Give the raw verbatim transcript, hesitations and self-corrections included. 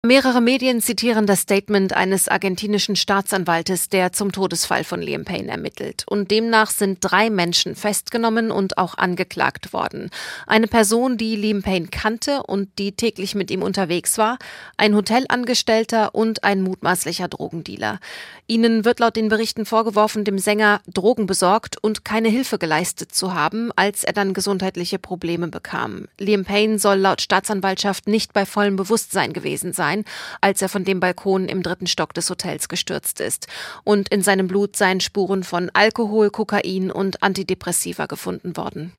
Mehrere Medien zitieren das Statement eines argentinischen Staatsanwaltes, der zum Todesfall von Liam Payne ermittelt. Und demnach sind drei Menschen festgenommen und auch angeklagt worden. Eine Person, die Liam Payne kannte und die täglich mit ihm unterwegs war, ein Hotelangestellter und ein mutmaßlicher Drogendealer. Ihnen wird laut den Berichten vorgeworfen, dem Sänger Drogen besorgt und keine Hilfe geleistet zu haben, als er dann gesundheitliche Probleme bekam. Liam Payne soll laut Staatsanwaltschaft nicht bei vollem Bewusstsein gewesen sein, als er von dem Balkon im dritten Stock des Hotels gestürzt ist. Und in seinem Blut seien Spuren von Alkohol, Kokain und Antidepressiva gefunden worden.